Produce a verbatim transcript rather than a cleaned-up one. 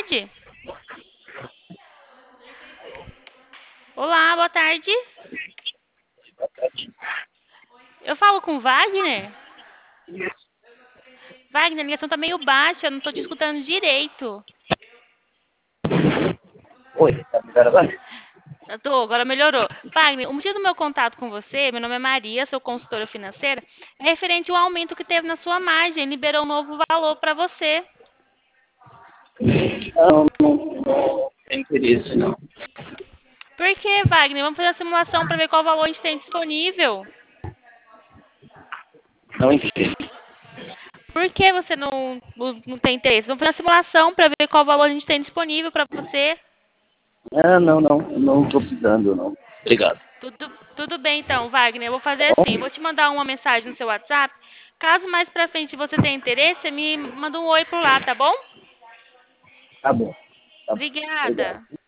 tarde. Olá, boa tarde. Eu falo com o Wagner? Wagner, a ligação tá meio baixa, eu não tô te escutando direito. Oi, tá me vendo agora? Eu tô, agora melhorou. Wagner, o motivo do meu contato com você, meu nome é Maria, sou consultora financeira, é referente ao aumento que teve na sua margem, liberou um novo valor para você. Não, não, não tem interesse, não. Por que, Wagner? Vamos fazer a simulação para ver qual valor a gente tem disponível. Não entendo. Por que você não, não, não tem interesse? Vamos fazer a simulação para ver qual valor a gente tem disponível para você. Ah, não, não, não tô precisando, não. Obrigado. Tudo, tudo bem então, Wagner. Eu vou fazer Tá assim, bom? eu vou te mandar uma mensagem no seu WhatsApp. Caso mais pra frente você tenha interesse, você me manda um oi por lá, tá bom? Tá bom. Tá bom. Obrigado. Obrigada.